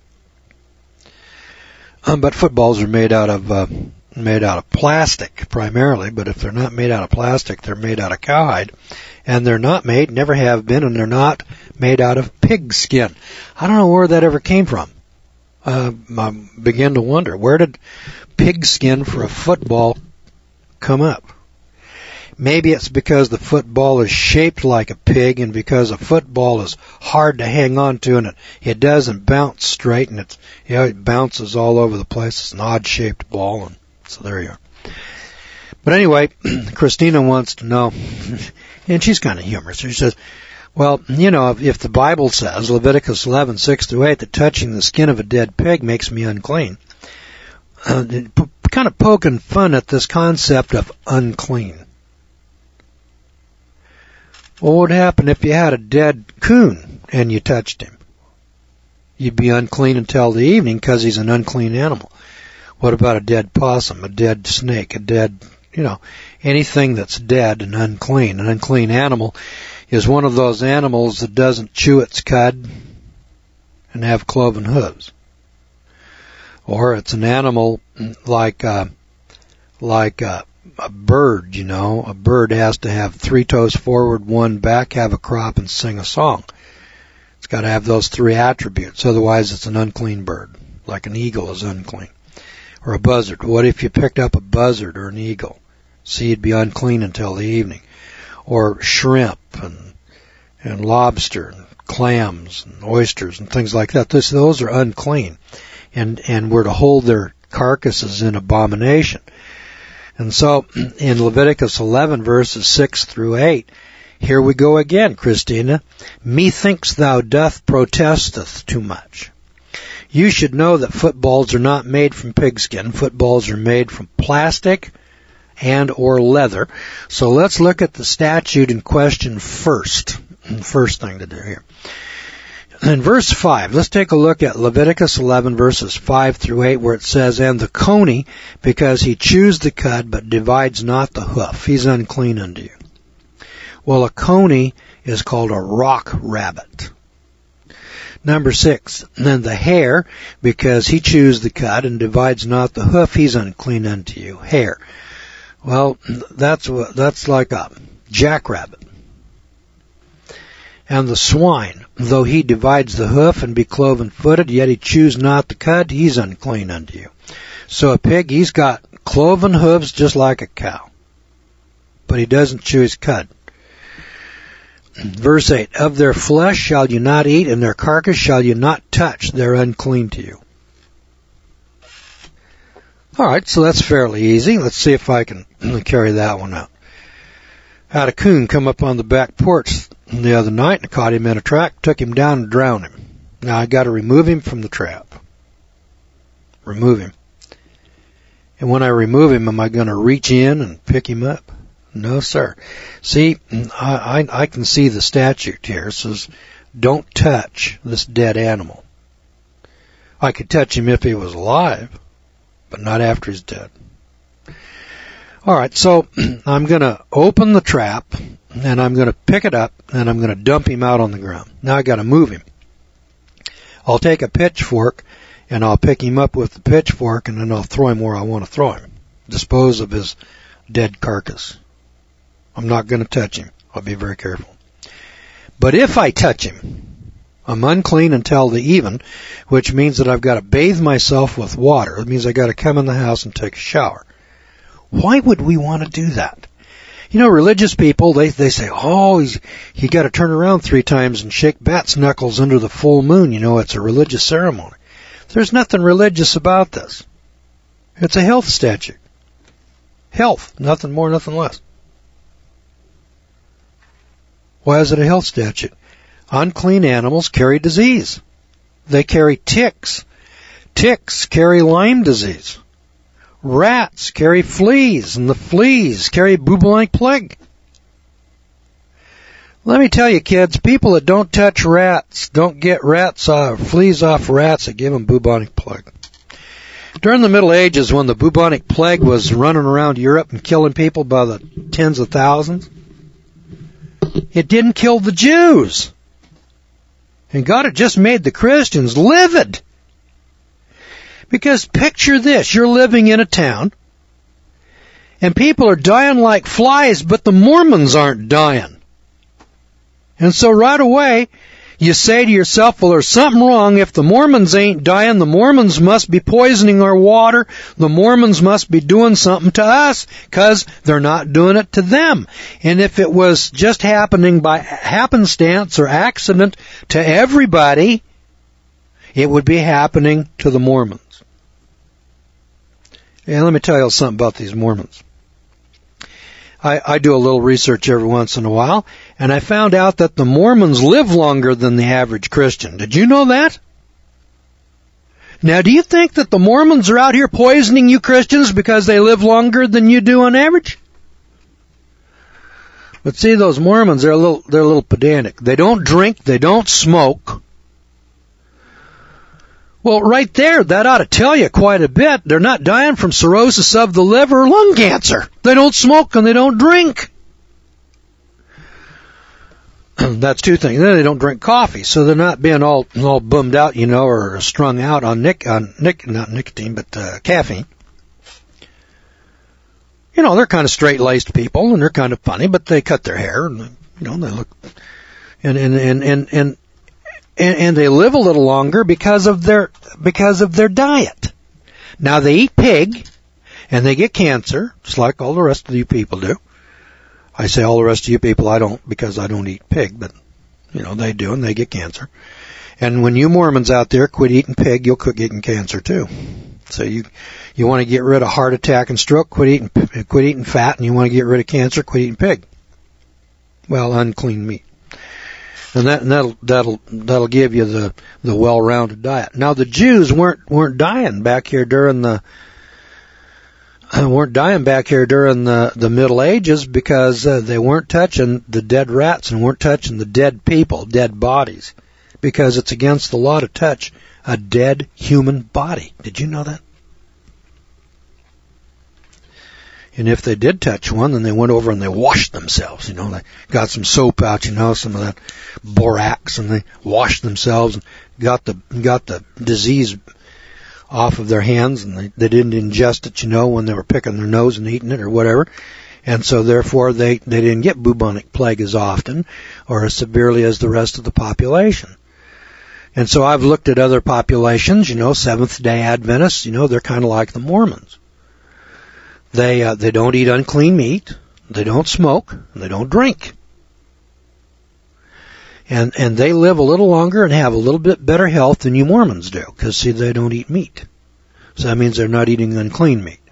Um, but footballs are made out of, uh, made out of plastic primarily. But if they're not made out of plastic, they're made out of cowhide. And they're not made, never have been, and they're not made out of pig skin. I don't know where that ever came from. Uh, I begin to wonder, where did pig skin for a football come up? Maybe it's because the football is shaped like a pig, and because a football is hard to hang on to, and it, it doesn't bounce straight, and it's, you know, it bounces all over the place. It's an odd-shaped ball, and so there you are. But anyway, Christina wants to know, and she's kind of humorous. She says, well, you know, if, if the Bible says, Leviticus eleven, six through eight, that touching the skin of a dead pig makes me unclean, uh, p- kind of poking fun at this concept of unclean. Well, what would happen if you had a dead coon and you touched him? You'd be unclean until the evening because he's an unclean animal. What about a dead possum, a dead snake, a dead, you know, anything that's dead and unclean? An unclean animal is one of those animals that doesn't chew its cud and have cloven hooves. Or it's an animal like uh, like uh, a bird, you know. A bird has to have three toes forward, one back, have a crop, and sing a song. It's got to have those three attributes. Otherwise, it's an unclean bird, like an eagle is unclean. Or a buzzard. What if you picked up a buzzard or an eagle? See, you'd be unclean until the evening. Or shrimp and and lobster and clams and oysters and things like that. This, those are unclean. And, and we're to hold their carcasses in abomination. And so, in Leviticus eleven, verses six through eight, here we go again, Christina. Methinks thou doth protesteth too much. You should know that footballs are not made from pigskin. Footballs are made from plastic and or leather. So let's look at the statute in question first. First thing to do here. in verse five, let's take a look at Leviticus eleven, verses five through eight, where it says, "And the coney, because he chews the cud, but divides not the hoof, he's unclean unto you." Well, a coney is called a rock rabbit. Number six, then the hare, because he chews the cud and divides not the hoof, he's unclean unto you. Hare. Well, that's that's like a jackrabbit. And the swine, though he divides the hoof and be cloven-footed, yet he chews not the cud, he's unclean unto you. So a pig, he's got cloven hooves just like a cow, but he doesn't chew his cud. Verse eight, "Of their flesh shall you not eat, and their carcass shall you not touch, they're unclean to you." Alright, so that's fairly easy. Let's see if I can carry that one out. I had a coon come up on the back porch the other night and caught him in a trap, took him down and drowned him. Now I got to remove him from the trap. Remove him. And when I remove him, am I going to reach in and pick him up? No, sir. See, I, I, I can see the statute here. It says, don't touch this dead animal. I could touch him if he was alive, but not after he's dead. All right, so I'm going to open the trap, and I'm going to pick it up, and I'm going to dump him out on the ground. Now I got to move him. I'll take a pitchfork, and I'll pick him up with the pitchfork, and then I'll throw him where I want to throw him. Dispose of his dead carcass. I'm not going to touch him. I'll be very careful. But if I touch him, I'm unclean until the even, which means that I've got to bathe myself with water. It means I've got to come in the house and take a shower. Why would we want to do that? You know, religious people, they they say, oh, he's, you got to turn around three times and shake bat's knuckles under the full moon. You know, it's a religious ceremony. There's nothing religious about this. It's a health statute. Health, nothing more, nothing less. Why is it a health statute? Unclean animals carry disease. They carry ticks. Ticks carry Lyme disease. Rats carry fleas, and the fleas carry bubonic plague. Let me tell you, kids, people that don't touch rats, don't get rats off, fleas off rats, that give them bubonic plague. During the Middle Ages, when the bubonic plague was running around Europe and killing people by the tens of thousands, it didn't kill the Jews. And God had just made the Christians livid. Because picture this, you're living in a town, and people are dying like flies, but the Mormons aren't dying. And so right away, you say to yourself, well, there's something wrong. If the Mormons ain't dying, the Mormons must be poisoning our water. The Mormons must be doing something to us, because they're not doing it to them. And if it was just happening by happenstance or accident to everybody, it would be happening to the Mormons. And let me tell you something about these Mormons. I, I do a little research every once in a while, and I found out that the Mormons live longer than the average Christian. Did you know that? Now, do you think that the Mormons are out here poisoning you Christians because they live longer than you do on average? But see, those Mormons, they're a little, they're a little pedantic. They don't drink, they don't smoke. Well, right there, that ought to tell you quite a bit. They're not dying from cirrhosis of the liver or lung cancer. They don't smoke and they don't drink. That's two things. Then they don't drink coffee, so they're not being all all bummed out, you know, or strung out on nic on nic not nicotine, but uh, caffeine. You know, they're kind of straight-laced people and they're kind of funny, but they cut their hair and, you know, they look and and and and. and And, and they live a little longer because of their because of their diet. Now they eat pig, and they get cancer, just like all the rest of you people do. I say all the rest of you people, I don't, because I don't eat pig, but you know they do, and they get cancer. And when you Mormons out there quit eating pig, you'll quit getting cancer too. So you you want to get rid of heart attack and stroke, quit eating quit eating fat, and you want to get rid of cancer, quit eating pig. Well, unclean meat. And that and that'll that'll that'll give you the the well-rounded diet. Now the Jews weren't weren't dying back here during the uh, weren't dying back here during the the Middle Ages because uh, they weren't touching the dead rats and weren't touching the dead people, dead bodies. because it's against the law to touch a dead human body. Did you know that? And if they did touch one, then they went over and they washed themselves, you know, they got some soap out, you know, some of that borax, and they washed themselves and got the, got the disease off of their hands, and they, they didn't ingest it, you know, when they were picking their nose and eating it or whatever. And so therefore they, they didn't get bubonic plague as often or as severely as the rest of the population. And so I've looked at other populations, you know, Seventh-day Adventists, you know, they're kind of like the Mormons. They uh, they don't eat unclean meat, they don't smoke, and they don't drink. And and they live a little longer and have a little bit better health than you Mormons do, because, see, they don't eat meat. So that means they're not eating unclean meat.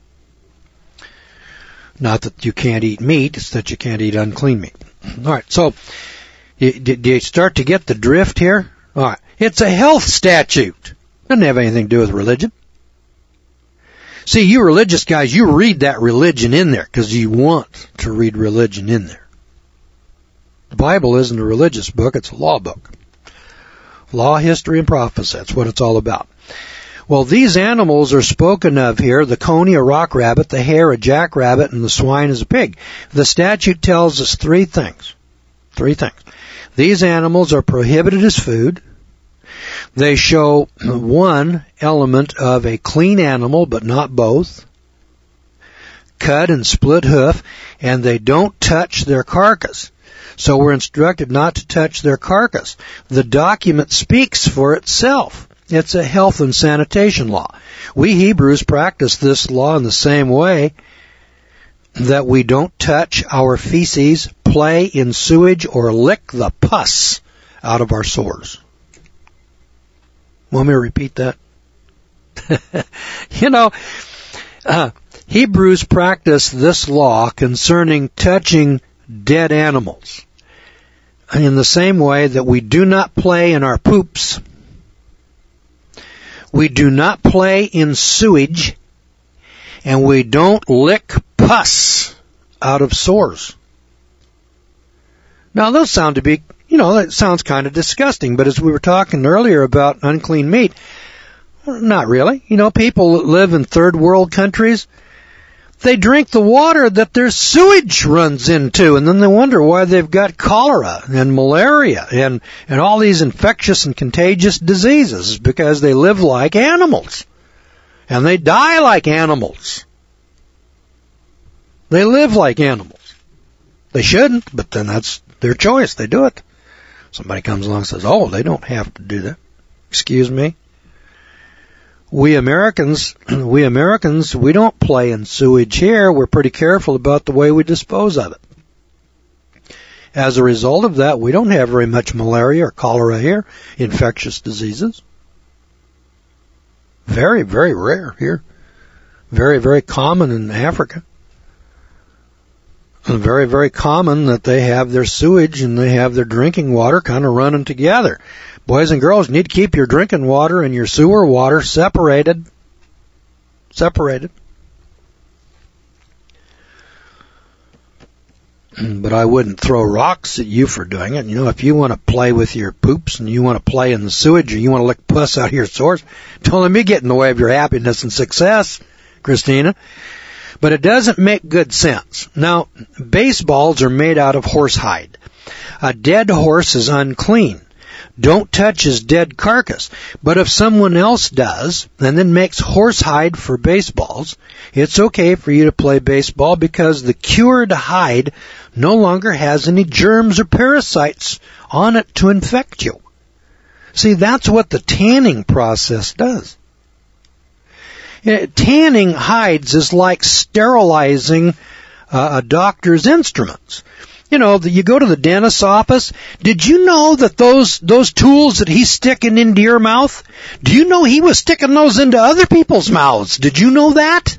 Not that you can't eat meat, it's that you can't eat unclean meat. All right, so do you start to get the drift here? All right, it's a health statute. Doesn't have anything to do with religion. See, you religious guys, you read that religion in there because you want to read religion in there. The Bible isn't a religious book, it's a law book. Law, history, and prophecy, that's what it's all about. Well, these animals are spoken of here, the coney, a rock rabbit, the hare, a jackrabbit, and the swine is a pig. The statute tells us three things. Three things. These animals are prohibited as food. They show one element of a clean animal, but not both. Cut and split hoof, and they don't touch their carcass. So we're instructed not to touch their carcass. The document speaks for itself. It's a health and sanitation law. We Hebrews practice this law in the same way that we don't touch our feces, play in sewage, or lick the pus out of our sores. Want me to repeat that? You know, uh, Hebrews practice this law concerning touching dead animals in the same way that we do not play in our poops. We do not play in sewage, and we don't lick pus out of sores. Now, those sound to be, you know, that sounds kind of disgusting, but as we were talking earlier about unclean meat, not really. You know, people that live in third world countries, they drink the water that their sewage runs into, and then they wonder why they've got cholera and malaria and, and all these infectious and contagious diseases, because they live like animals. And they die like animals. They live like animals. They shouldn't, but then that's their choice. They do it. Somebody comes along and says, oh, they don't have to do that. Excuse me? We Americans, we Americans, we don't play in sewage here. We're pretty careful about the way we dispose of it. As a result of that, we don't have very much malaria or cholera here, infectious diseases. Very, very rare here. Very, very common in Africa. And very, very common that they have their sewage and they have their drinking water kind of running together. Boys and girls, you need to keep your drinking water and your sewer water separated. Separated. But I wouldn't throw rocks at you for doing it. You know, if you want to play with your poops and you want to play in the sewage or you want to lick pus out of your sores, don't let me get in the way of your happiness and success, Christina. But it doesn't make good sense. Now, baseballs are made out of horsehide. A dead horse is unclean. Don't touch his dead carcass. But if someone else does, and then makes horsehide for baseballs, it's okay for you to play baseball because the cured hide no longer has any germs or parasites on it to infect you. See, that's what the tanning process does. Tanning hides is like sterilizing uh, a doctor's instruments. You know, you go to the dentist's office. Did you know that those those tools that he's sticking into your mouth, do you know he was sticking those into other people's mouths? Did you know that?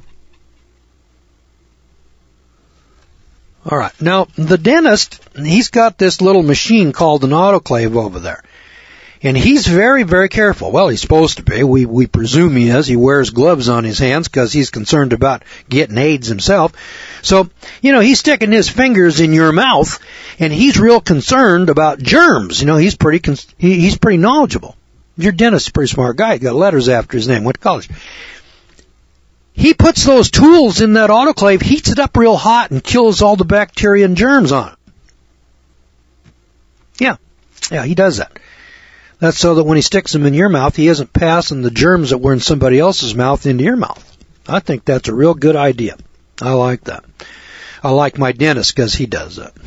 All right. Now, the dentist, he's got this little machine called an autoclave over there. And he's very, very careful. Well, he's supposed to be. We, we presume he is. He wears gloves on his hands because he's concerned about getting AIDS himself. So, you know, he's sticking his fingers in your mouth, and he's real concerned about germs. You know, he's pretty, con- he, he's pretty knowledgeable. Your dentist's a pretty smart guy. He got letters after his name. Went to college. He puts those tools in that autoclave, heats it up real hot, and kills all the bacteria and germs on it. Yeah. Yeah, he does that. That's so that when he sticks them in your mouth, he isn't passing the germs that were in somebody else's mouth into your mouth. I think that's a real good idea. I like that. I like my dentist because he does that.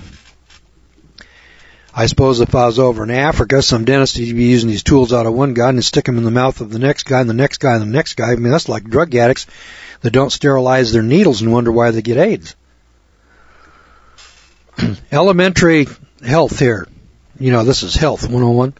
I suppose if I was over in Africa, some dentist would be using these tools out of one guy and stick them in the mouth of the next guy and the next guy and the next guy. I mean, that's like drug addicts that don't sterilize their needles and wonder why they get AIDS. Elementary health here. You know, this is Health one oh one.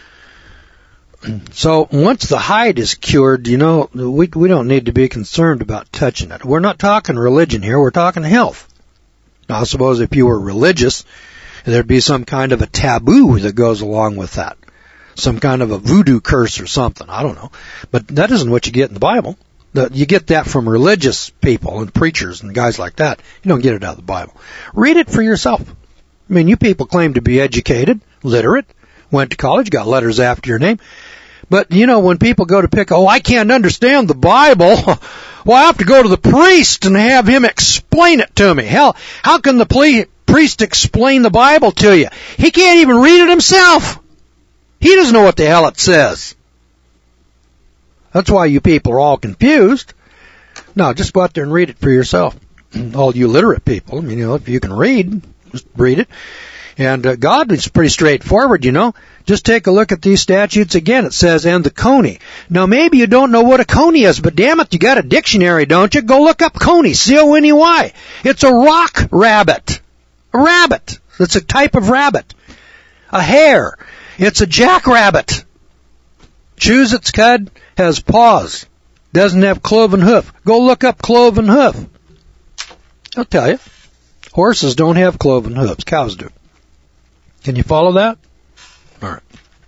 So once the hide is cured, you know, we we don't need to be concerned about touching it. We're not talking religion here. We're talking health. Now, I suppose if you were religious, there'd be some kind of a taboo that goes along with that. Some kind of a voodoo curse or something. I don't know. But that isn't what you get in the Bible. You get that from religious people and preachers and guys like that. You don't get it out of the Bible. Read it for yourself. I mean, you people claim to be educated, literate, went to college, got letters after your name. But, you know, when people go to pick, oh, I can't understand the Bible, well, I have to go to the priest and have him explain it to me. Hell, how can the ple- priest explain the Bible to you? He can't even read it himself. He doesn't know what the hell it says. That's why you people are all confused. No, just go out there and read it for yourself. All you literate people, I mean, you know, if you can read, just read it. And uh, God is pretty straightforward, you know. Just take a look at these statutes again. It says, and the coney. Now, maybe you don't know what a coney is, but damn it, you got a dictionary, don't you? Go look up coney, C O N E Y. It's a rock rabbit. A rabbit. It's a type of rabbit. A hare. It's a jackrabbit. Chews its cud, has paws. Doesn't have cloven hoof. Go look up cloven hoof. I'll tell you. Horses don't have cloven hoofs. Cows do. Can you follow that? All right.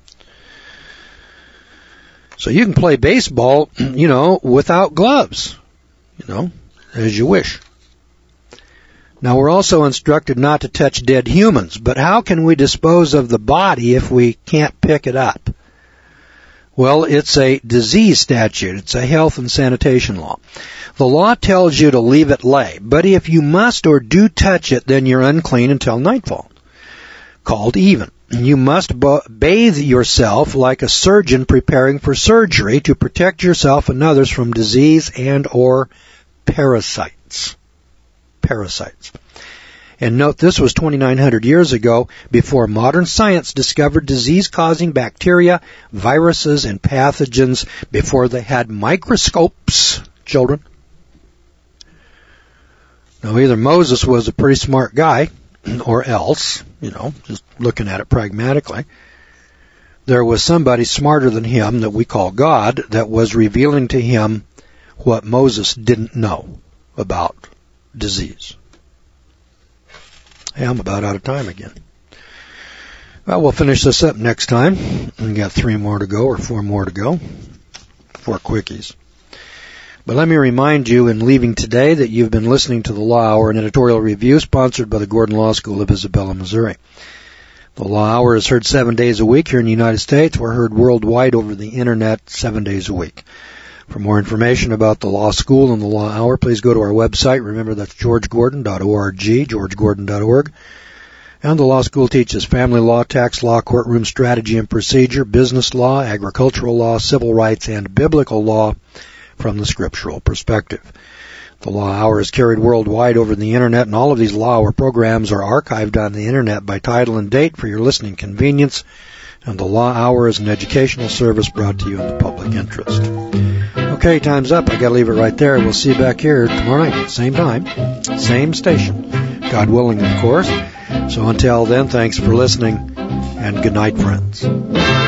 So you can play baseball, you know, without gloves, you know, as you wish. Now, we're also instructed not to touch dead humans, but how can we dispose of the body if we can't pick it up? Well, it's a disease statute. It's a health and sanitation law. The law tells you to leave it lay, but if you must or do touch it, then you're unclean until nightfall. Called even. You must bathe yourself like a surgeon preparing for surgery to protect yourself and others from disease and or parasites. Parasites. And note, this was twenty-nine hundred years ago, before modern science discovered disease-causing bacteria, viruses, and pathogens, before they had microscopes, children. Now, either Moses was a pretty smart guy, or else, you know, just looking at it pragmatically, there was somebody smarter than him that we call God that was revealing to him what Moses didn't know about disease. Hey, I'm about out of time again. Well, we'll finish this up next time. We got three more to go, or four more to go. Four quickies. But let me remind you in leaving today that you've been listening to the Law Hour, an editorial review sponsored by the Gordon Law School of Isabella, Missouri. The Law Hour is heard seven days a week here in the United States. We're heard worldwide over the Internet seven days a week. For more information about the Law School and the Law Hour, please go to our website. Remember, that's george gordon dot org, george gordon dot org. And the Law School teaches family law, tax law, courtroom strategy and procedure, business law, agricultural law, civil rights, and biblical law from the scriptural perspective. The Law Hour is carried worldwide over the Internet, and all of these Law Hour programs are archived on the Internet by title and date for your listening convenience. And the Law Hour is an educational service brought to you in the public interest. Okay, time's up. I got to leave it right there. We'll see you back here tomorrow night, same time, same station. God willing, of course. So until then, thanks for listening, and good night, friends.